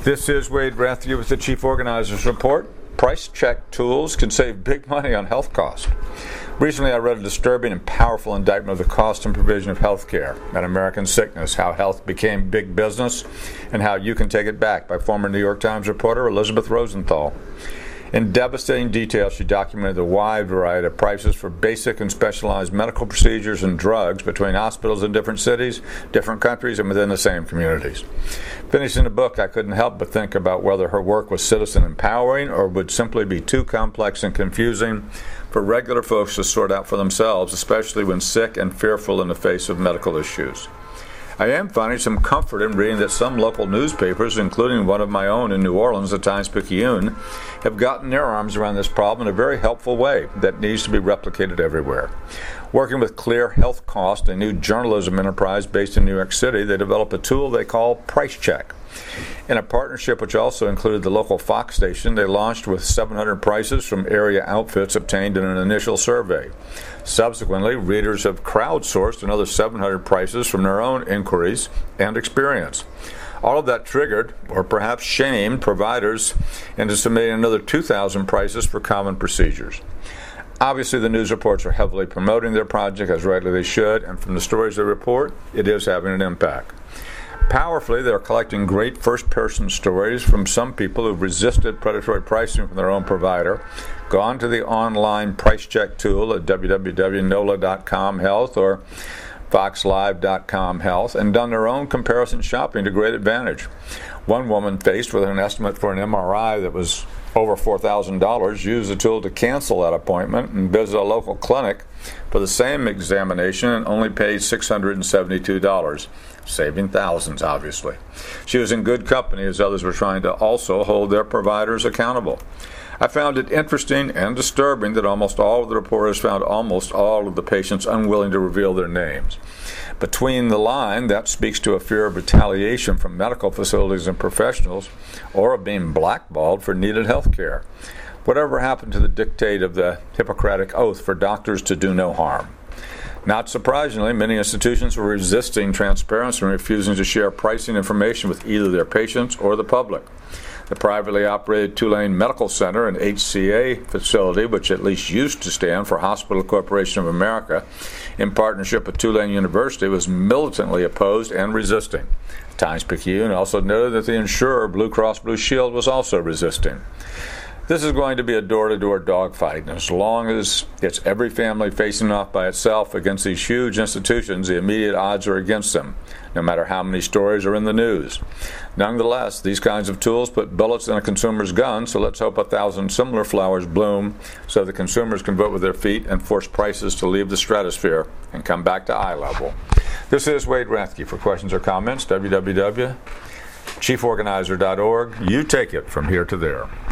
This is Wade Rathje with the Chief Organizers Report. Price check tools can save big money on health costs. Recently, I read a disturbing and powerful indictment of the cost and provision of health care and American sickness, how health became big business, and how you can take it back, by former New York Times reporter Elizabeth Rosenthal. In devastating detail, she documented the wide variety of prices for basic and specialized medical procedures and drugs between hospitals in different cities, different countries, and within the same communities. Finishing the book, I couldn't help but think about whether her work was citizen empowering or would simply be too complex and confusing for regular folks to sort out for themselves, especially when sick and fearful in the face of medical issues. I am finding some comfort in reading that some local newspapers, including one of my own in New Orleans, the Times-Picayune, have gotten their arms around this problem in a very helpful way that needs to be replicated everywhere. Working with Clear Health Cost, a new journalism enterprise based in New York City, they developed a tool they call Price Check. In a partnership which also included the local Fox station, they launched with 700 prices from area outfits obtained in an initial survey. Subsequently, readers have crowdsourced another 700 prices from their own inquiries and experience. All of that triggered, or perhaps shamed, providers into submitting another 2,000 prices for common procedures. Obviously, the news reports are heavily promoting their project, as rightly they should, and from the stories they report, it is having an impact. Powerfully, they're collecting great first-person stories from some people who've resisted predatory pricing from their own provider, gone to the online price check tool at www.nola.com health or foxlive.com health, and done their own comparison shopping to great advantage. One woman, faced with an estimate for an MRI that was over $4,000, used the tool to cancel that appointment and visit a local clinic for the same examination and only paid $672, saving thousands, obviously. She was in good company as others were trying to also hold their providers accountable. I found it interesting and disturbing that almost all of the reporters found almost all of the patients unwilling to reveal their names. Between the line, that speaks to a fear of retaliation from medical facilities and professionals, or of being blackballed for needed health care. Whatever happened to the dictate of the Hippocratic Oath for doctors to do no harm? Not surprisingly, many institutions were resisting transparency and refusing to share pricing information with either their patients or the public. The privately operated Tulane Medical Center, an HCA facility which at least used to stand for Hospital Corporation of America, in partnership with Tulane University, was militantly opposed and resisting. Times-Picayune also noted that the insurer Blue Cross Blue Shield was also resisting. This is going to be a door-to-door dogfight, and as long as it's every family facing off by itself against these huge institutions, the immediate odds are against them, no matter how many stories are in the news. Nonetheless, these kinds of tools put bullets in a consumer's gun, so let's hope 1,000 similar flowers bloom so the consumers can vote with their feet and force prices to leave the stratosphere and come back to eye level. This is Wade Rathje. For questions or comments, www.chieforganizer.org. You take it from here to there.